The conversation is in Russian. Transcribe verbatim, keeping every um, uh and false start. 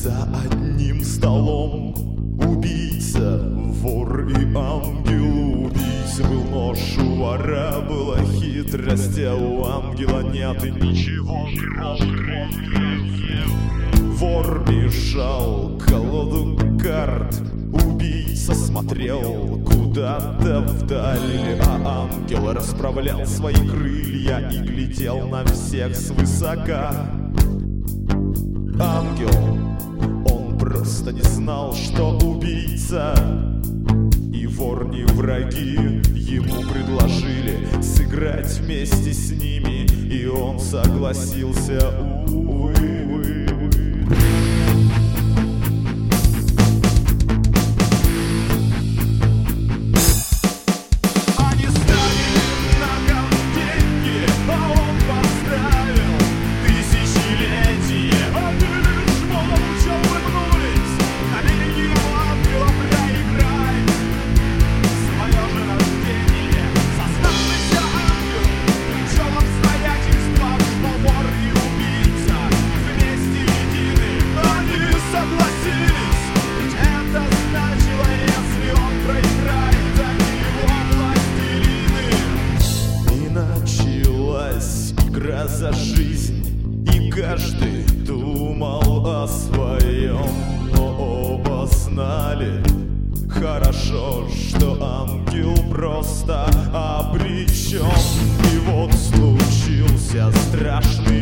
За одним столом убийца, вор и ангел. Убийца был нож, у вора была хитрость, а у ангела нет и ничего, кроме. Вор бежал к колоду карт, убийца смотрел куда-то вдаль, а ангел расправлял свои крылья и глядел на всех свысока. Ангел, он просто не знал, что убийца и вор не враги. Ему предложили сыграть вместе с ними, и он согласился, увы. За жизнь, и каждый думал о своем, но оба знали хорошо, что ангел просто обречен. И вот случился страшный